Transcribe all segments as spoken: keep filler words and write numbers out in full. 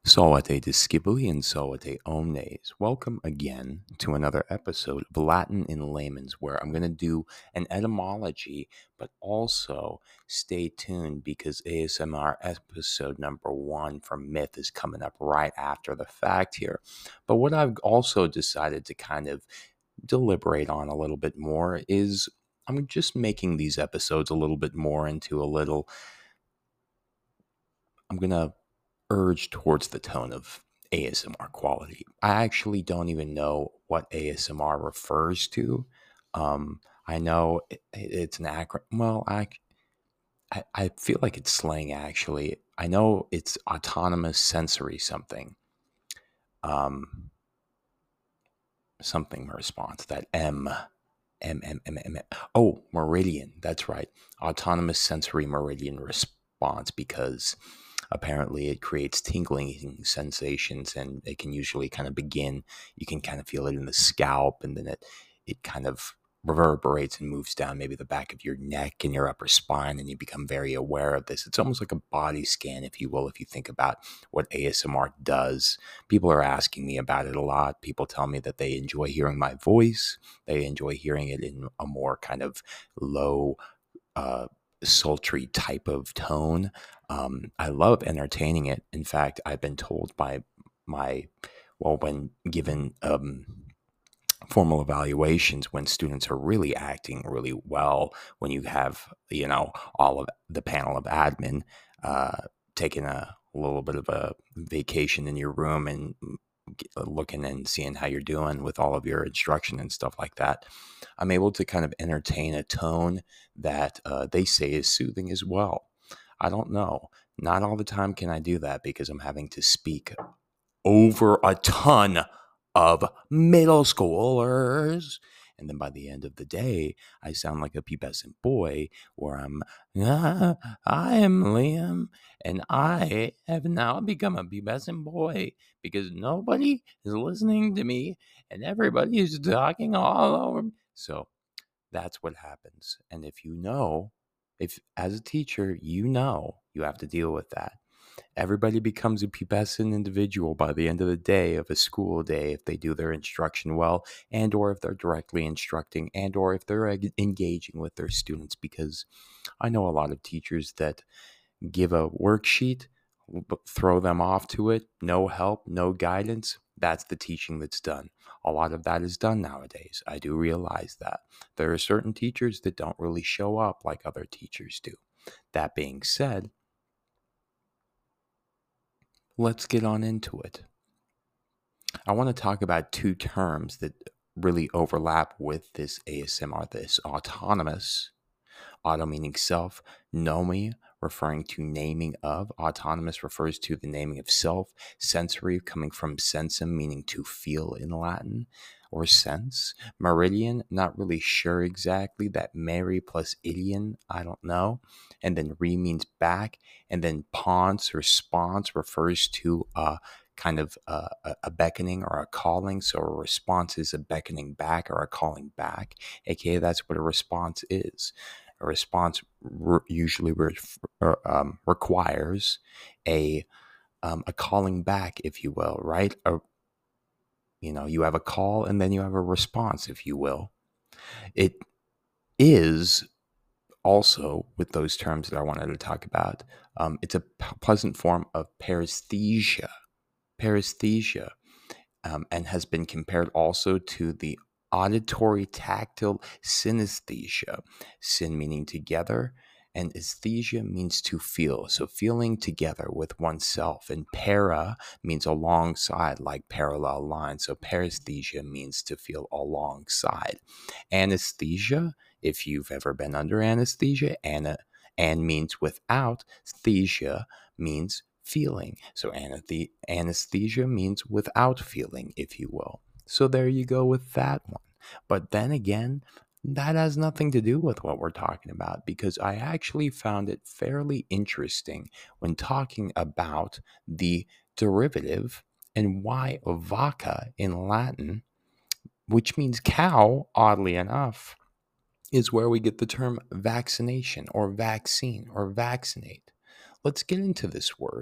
Salve discipuli and salve omnes. Welcome again to another episode of Latin in Layman's, where I'm going to do an etymology, but also stay tuned because A S M R episode number one from Myth is coming up right after the fact here. But what I've also decided to kind of deliberate on a little bit more is I'm just making these episodes a little bit more into a little, I'm going to urge towards the tone of A S M R quality. I actually don't even know what A S M R refers to. Um, I know it, it's an acronym. Well, I, I I feel like it's slang actually. I know it's autonomous sensory something. Um, something response. That M. M, M, M, M, M. Oh, meridian. That's right. Autonomous sensory meridian response, because apparently it creates tingling sensations, and it can usually kind of begin, you can kind of feel it in the scalp, and then it, it kind of reverberates and moves down maybe the back of your neck and your upper spine, and you become very aware of this. It's almost like a body scan, if you will, if you think about what A S M R does. People are asking me about it a lot. People tell me that they enjoy hearing my voice. They enjoy hearing it in a more kind of low, uh, sultry type of tone. Um, I love entertaining it. In fact, I've been told by my, well, when given um, formal evaluations, when students are really acting really well, when you have, you know, all of the panel of admin uh, taking a little bit of a vacation in your room and looking and seeing how you're doing with all of your instruction and stuff like that, I'm able to kind of entertain a tone that uh, they say is soothing as well. I don't know. Not all the time can I do that because I'm having to speak over a ton of middle schoolers. And then by the end of the day, I sound like a pubescent boy where I'm, ah, I am Liam, and I have now become a pubescent boy because nobody is listening to me and everybody is talking all over me. So that's what happens. And if you know, if as a teacher, you know, you have to deal with that. Everybody becomes a pubescent individual by the end of the day of a school day if they do their instruction well, and or if they're directly instructing, and or if they're engaging with their students, because I know a lot of teachers that give a worksheet, throw them off to it, no help, no guidance. That's the teaching that's done. A lot of that is done nowadays. I do realize that. There are certain teachers that don't really show up like other teachers do. That being said, let's get on into it. I want to talk about two terms that really overlap with this A S M R, this autonomous, auto meaning self, nomi referring to naming of, autonomous refers to the naming of self, sensory coming from sensum meaning to feel in Latin or sense, meridian, not really sure exactly, that Mary plus idion, I don't know, and then re means back, and then pons, response, refers to uh, kind of uh, a, a beckoning or a calling. So a response is a beckoning back or a calling back, aka that's what a response is. A response re- usually re- um, requires a um, a calling back, if you will, right? A, you know, you have a call and then you have a response, if you will. It is also, with those terms that I wanted to talk about, um, it's a p- pleasant form of paresthesia. Paresthesia um, and has been compared also to the auditory tactile synesthesia. Syn meaning together, and aesthesia means to feel. So feeling together with oneself. And para means alongside, like parallel lines. So paresthesia means to feel alongside. Anesthesia, if you've ever been under anesthesia, ana, and means without, thesia means feeling. So anesthe- anesthesia means without feeling, if you will. So there you go with that one. But then again, that has nothing to do with what we're talking about, because I actually found it fairly interesting when talking about the derivative and why vacca in Latin, which means cow, oddly enough, is where we get the term vaccination or vaccine or vaccinate. Let's get into this word.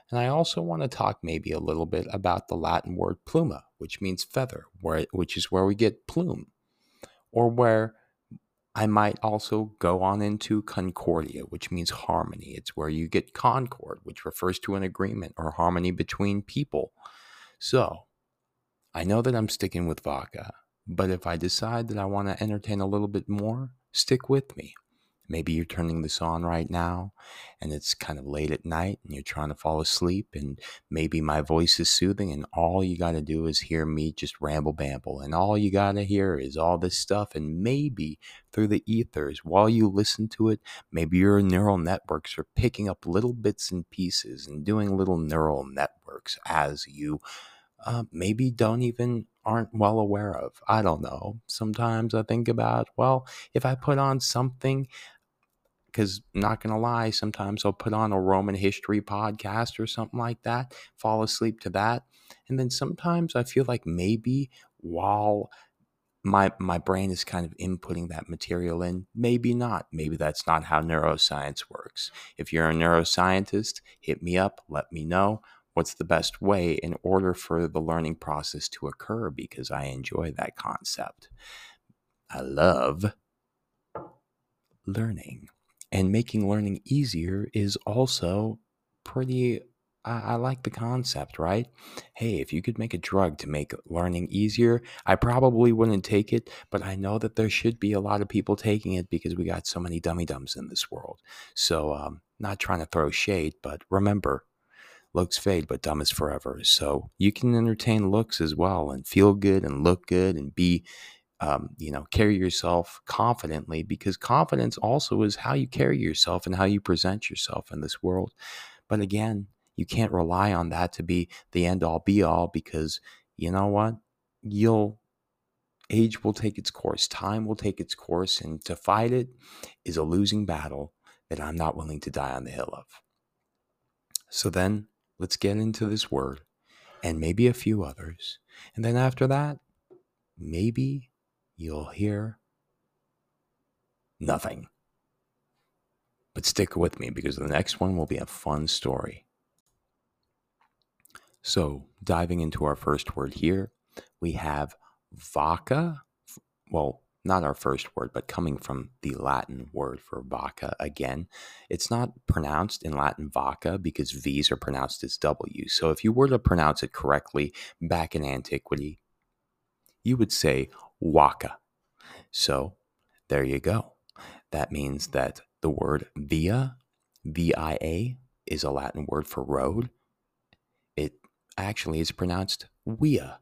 And I also want to talk maybe a little bit about the Latin word pluma, which means feather, where, which is where we get plume, or where I might also go on into concordia, which means harmony. It's where you get concord, which refers to an agreement or harmony between people. So I know that I'm sticking with vodka, but if I decide that I want to entertain a little bit more, stick with me. Maybe you're turning this on right now and it's kind of late at night and you're trying to fall asleep, and maybe my voice is soothing and all you got to do is hear me just ramble bamble, and all you got to hear is all this stuff, and maybe through the ethers while you listen to it, maybe your neural networks are picking up little bits and pieces and doing little neural networks as you uh, maybe don't even aren't well aware of. I don't know. Sometimes I think about, well, if I put on something, because not going to lie, sometimes I'll put on a Roman history podcast or something like that, fall asleep to that. And then sometimes I feel like maybe while my my brain is kind of inputting that material in, maybe not. Maybe that's not how neuroscience works. If you're a neuroscientist, hit me up, let me know what's the best way in order for the learning process to occur, because I enjoy that concept. I love learning. And making learning easier is also pretty, I, I like the concept, right? Hey, if you could make a drug to make learning easier, I probably wouldn't take it, but I know that there should be a lot of people taking it because we got so many dummy dums in this world. So, um, not trying to throw shade, but remember, looks fade, but dumb is forever. So you can entertain looks as well and feel good and look good and be um, you know, carry yourself confidently, because confidence also is how you carry yourself and how you present yourself in this world. But again, you can't rely on that to be the end all be all, because you know what? You'll age will take its course, time will take its course, and to fight it is a losing battle that I'm not willing to die on the hill of. So then let's get into this word and maybe a few others. And then after that, maybe you'll hear nothing. But stick with me because the next one will be a fun story. So, diving into our first word here, we have vaca. Well, not our first word, but coming from the Latin word for vaca again. It's not pronounced in Latin vaca because V's are pronounced as W's. So, if you were to pronounce it correctly back in antiquity, you would say waka. So, there you go. That means that the word via, V I A, is a Latin word for road. It actually is pronounced via.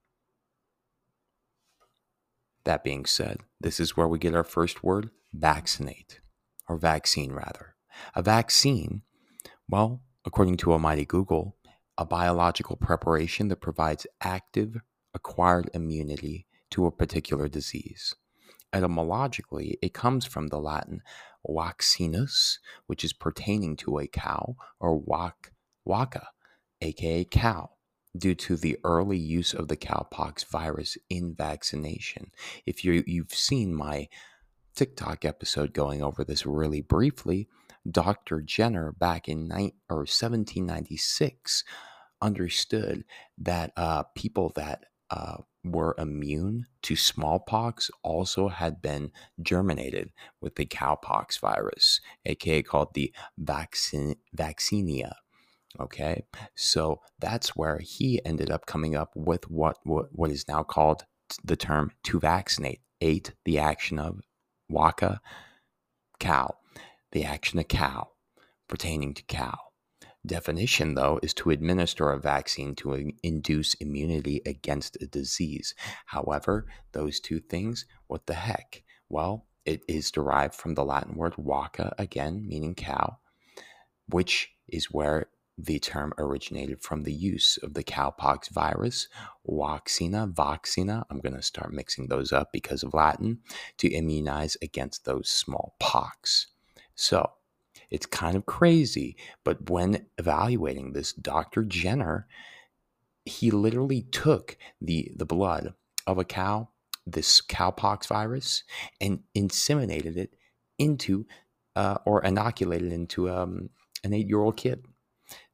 That being said, this is where we get our first word, vaccinate, or vaccine rather. A vaccine, well, according to Almighty Google, a biological preparation that provides active acquired immunity to a particular disease. Etymologically, it comes from the Latin vaccinus, which is pertaining to a cow, or wac, waka, aka cow, due to the early use of the cowpox virus in vaccination. If you, you've seen my TikTok episode going over this really briefly, Doctor Jenner back in ni- or seventeen ninety-six understood that uh, people that uh, were immune to smallpox also had been germinated with the cowpox virus, aka called the vaccine, vaccinia. Okay, so that's where he ended up coming up with what what, what is now called the term to vaccinate. Eight, the action of waka, cow, the action of cow, pertaining to cow. Definition, though, is to administer a vaccine to induce immunity against a disease. However, those two things, what the heck? Well, it is derived from the Latin word vacca, again, meaning cow, which is where the term originated from the use of the cowpox virus, vaccina, vaccina. I'm going to start mixing those up because of Latin, to immunize against those small pox. So, it's kind of crazy, but when evaluating this, Doctor Jenner, he literally took the, the blood of a cow, this cowpox virus, and inseminated it into uh, or inoculated into um, an eight-year-old kid.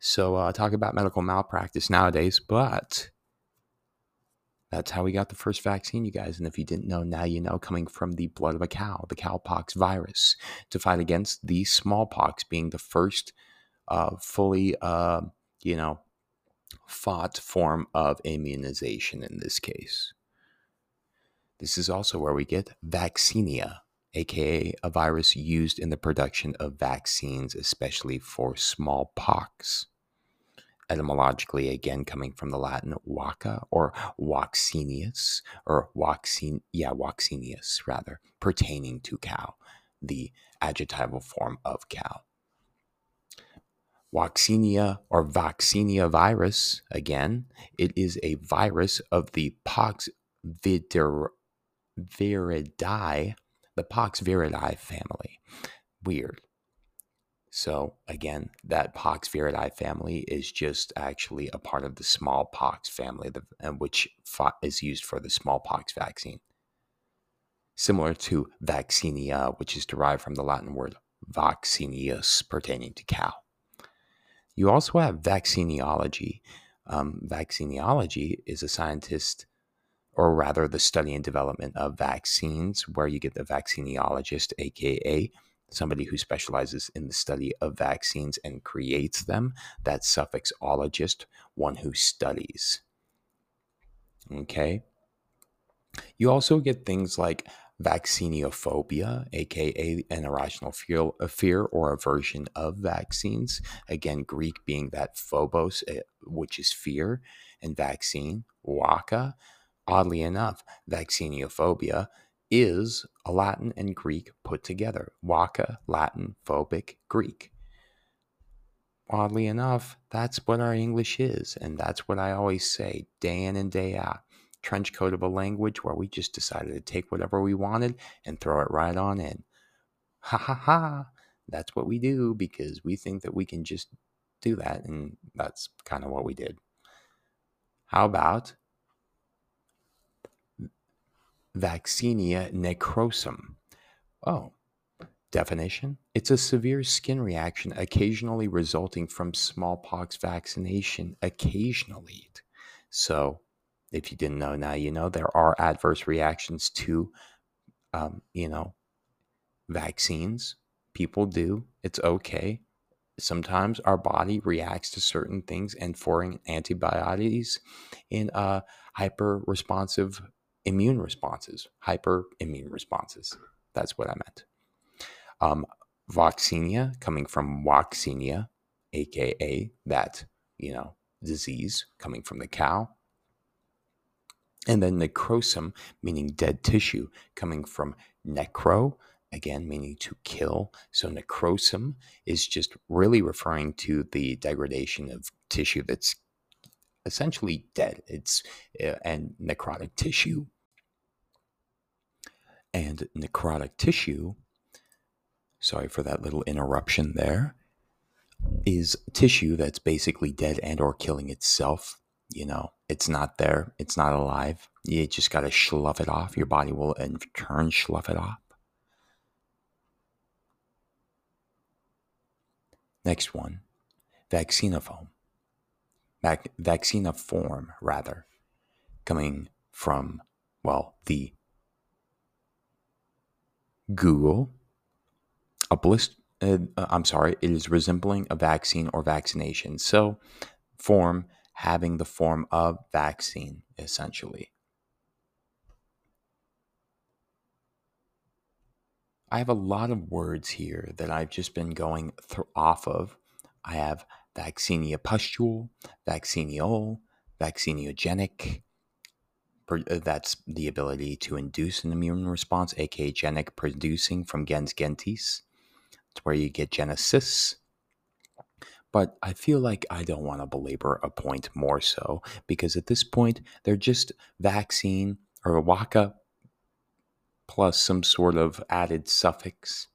So uh, talk about medical malpractice nowadays, but that's how we got the first vaccine, you guys. And if you didn't know, now you know, coming from the blood of a cow, the cowpox virus, to fight against the smallpox being the first uh, fully, uh, you know, fought form of immunization in this case. This is also where we get vaccinia, aka a virus used in the production of vaccines, especially for smallpox. Etymologically, again, coming from the Latin vacca or vaccinius, or vaccine, yeah, vaccinius rather, pertaining to cow, the adjectival form of cow. Vaccinia or vaccinia virus, again, it is a virus of the pox vider, viridae, the pox viridae family. Weird. So again, that pox viridae family is just actually a part of the smallpox family, which is used for the smallpox vaccine. Similar to vaccinia, which is derived from the Latin word vaccinius, pertaining to cow. You also have vaccinology. Um, vaccinology is a scientist, or rather the study and development of vaccines, where you get the vaccinologist, aka somebody who specializes in the study of vaccines and creates them. That suffix ologist, one who studies. Okay. You also get things like vacciniophobia, aka an irrational fear, a fear or aversion of vaccines. Again, Greek being that phobos, which is fear, and vaccine, vacca. Oddly enough, vacciniophobia is a Latin and Greek put together. Vacca, Latin, phobic, Greek. Oddly enough, that's what our English is, and that's what I always say day in and day out. Trench coat of a language where we just decided to take whatever we wanted and throw it right on in. Ha ha ha. That's what we do because we think that we can just do that, and that's kind of what we did. How about vaccinia necrosum? Oh, definition: it's a severe skin reaction occasionally resulting from smallpox vaccination. Occasionally. So, if you didn't know, now you know there are adverse reactions to, um, you know, vaccines. People do. It's okay. Sometimes our body reacts to certain things and foreign antibodies in uh, hyper responsive immune responses. Hyper immune responses. That's what I meant. Um, Vaccinia, coming from vaccinia, aka that, you know, disease coming from the cow. And then necrosum, meaning dead tissue, coming from necro, again, meaning to kill. So necrosum is just really referring to the degradation of tissue that's essentially dead. It's uh, and necrotic tissue. And necrotic tissue, sorry for that little interruption there, is tissue that's basically dead and or killing itself. You know, it's not there. It's not alive. You just got to slough it off. Your body will in turn slough it off. Next one, vaccinoform. Vac- vacciniform, rather, coming from, well, the Google. A blister, uh, I'm sorry, it is resembling a vaccine or vaccination. So, form having the form of vaccine, essentially. I have a lot of words here that I've just been going th- off of. I have vaccinia pustule, vacciniol, vaccinogenic. That's the ability to induce an immune response, aka genic, producing from gens gentis. It's where you get genesis. But I feel like I don't want to belabor a point more so, because at this point, they're just vaccine or vacca plus some sort of added suffix.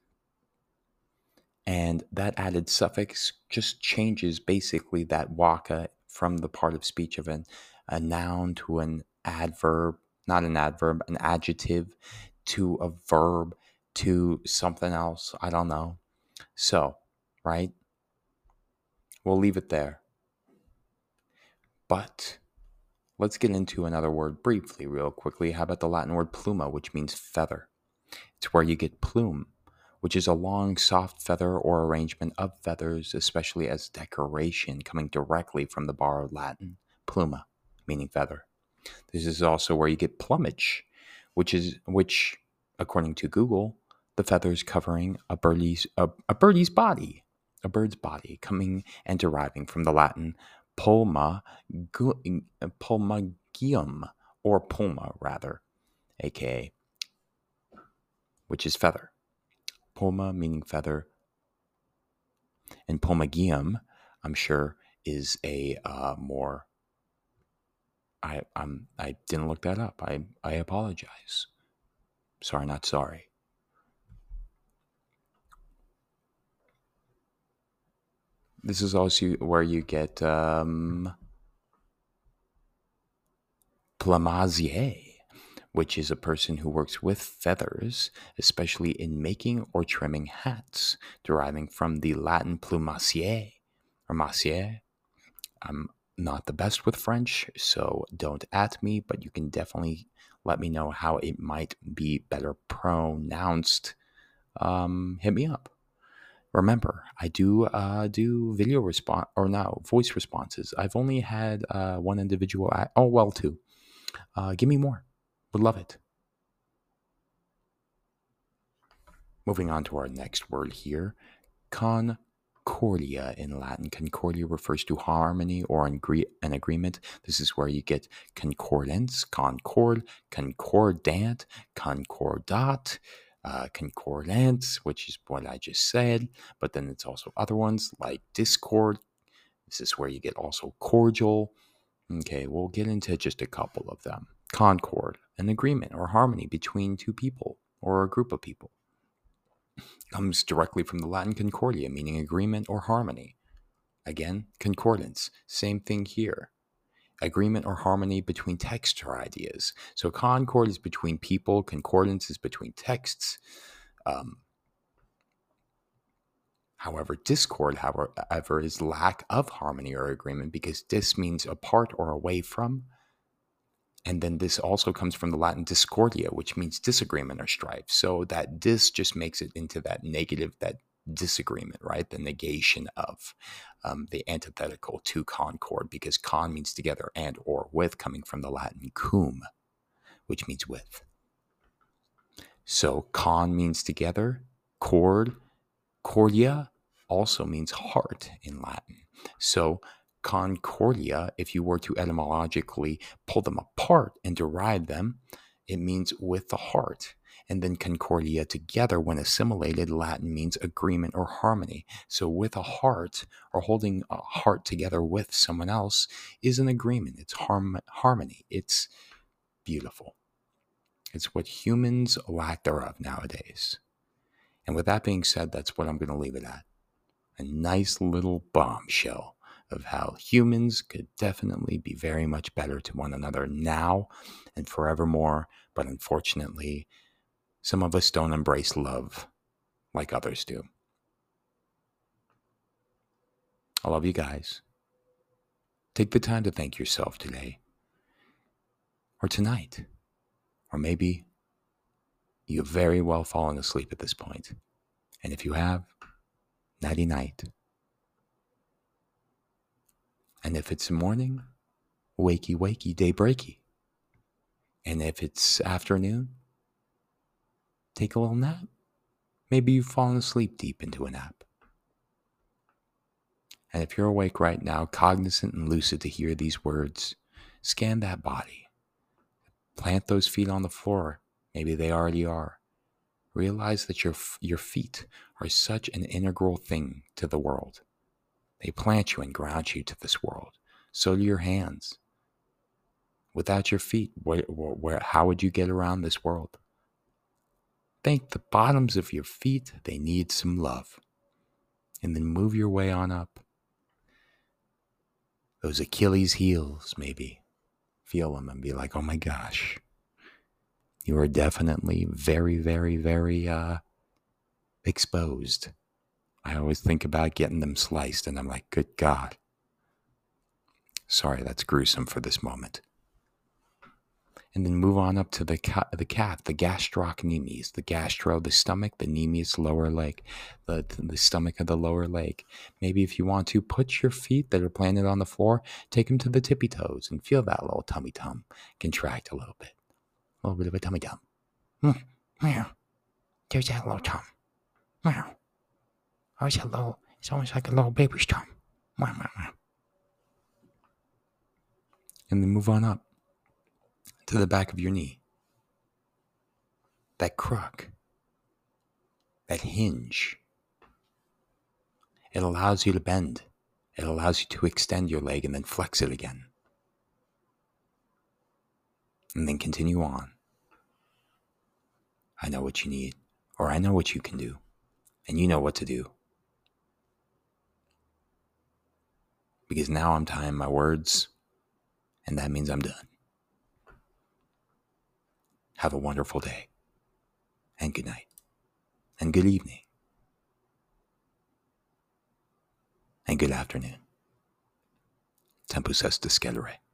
And that added suffix just changes basically that vacca from the part of speech of an, a noun to an adverb, not an adverb, an adjective to a verb to something else. I don't know. So, right? We'll leave it there. But let's get into another word briefly, real quickly. How about the Latin word pluma, which means feather? It's where you get plume, which is a long, soft feather or arrangement of feathers, especially as decoration, coming directly from the borrowed Latin pluma, meaning feather. This is also where you get plumage, which is which, according to Google, the feathers covering a birdie's a, a birdie's body, a bird's body, coming and deriving from the Latin pulma, gu, pulmagium, or pulma rather, aka, which is feather. Pulma meaning feather, and pulmagium, I'm sure, is a uh, more. I I'm I didn't look that up. I I apologize. Sorry, not sorry. This is also where you get um, plumasier, which is a person who works with feathers, especially in making or trimming hats, deriving from the Latin plumasier or massier. I'm not the best with French, so don't at me, but you can definitely let me know how it might be better pronounced. Um, hit me up. Remember, I do uh, do video response or no voice responses. I've only had uh, one individual. At, oh well, two. Uh, give me more. Would love it. Moving on to our next word here, concordia in Latin. Concordia refers to harmony or an agreement. This is where you get concordance, concord, concordant, concordat. Uh, concordance, which is what I just said, but then it's also other ones like discord. This is where you get also cordial. Okay, we'll get into just a couple of them. Concord, an agreement or harmony between two people or a group of people. Comes directly from the Latin concordia, meaning agreement or harmony. Again, concordance, same thing here. Agreement or harmony between texts or ideas. So concord is between people, concordance is between texts. Um, however, discord, however, is lack of harmony or agreement, because dis means apart or away from. And then this also comes from the Latin discordia, which means disagreement or strife. So that dis just makes it into that negative, that disagreement, right? The negation of um, the antithetical to concord, because con means together and or with, coming from the Latin cum, which means with. So con means together, cord, cordia also means heart in Latin. So concordia, if you were to etymologically pull them apart and derive them, it means with the heart. And then concordia together, when assimilated, Latin means agreement or harmony. So with a heart, or holding a heart together with someone else, is an agreement. It's harm- harmony. It's beautiful. It's what humans lack thereof nowadays. And with that being said, that's what I'm going to leave it at. A nice little bombshell of how humans could definitely be very much better to one another now and forevermore. But unfortunately, some of us don't embrace love like others do. I love you guys. Take the time to thank yourself today, or tonight, or maybe you've very well fallen asleep at this point. And if you have, nighty night. And if it's morning, wakey wakey, daybreaky. And if it's afternoon, take a little nap. Maybe you've fallen asleep deep into a nap. And if you're awake right now, cognizant and lucid to hear these words, scan that body. Plant those feet on the floor. Maybe they already are. Realize that your, your feet are such an integral thing to the world. They plant you and ground you to this world. So do your hands. Without your feet, where, where, how would you get around this world? Thank the bottoms of your feet. They need some love. And then move your way on up. Those Achilles heels, maybe. Feel them and be like, oh my gosh. You are definitely very, very, very uh, exposed. I always think about getting them sliced, and I'm like, good God. Sorry, that's gruesome for this moment. And then move on up to the ca- the calf, the gastrocnemius, the gastro, the stomach, the nemius, lower leg, the the stomach of the lower leg. Maybe if you want to, put your feet that are planted on the floor, take them to the tippy toes, and feel that little tummy tum contract a little bit, a little bit of a tummy tum. Mm, meow. There's that little tum. Meow. Oh, it's a little. It's almost like a little baby's tum. Meow, meow, meow. And then move on up to the back of your knee. That crook, that hinge. It allows you to bend. It allows you to extend your leg and then flex it again. And then continue on. I know what you need, or I know what you can do, and you know what to do. Because now I'm tying my words, and that means I'm done. Have a wonderful day, and good night, and good evening, and good afternoon. Tempus est discedere.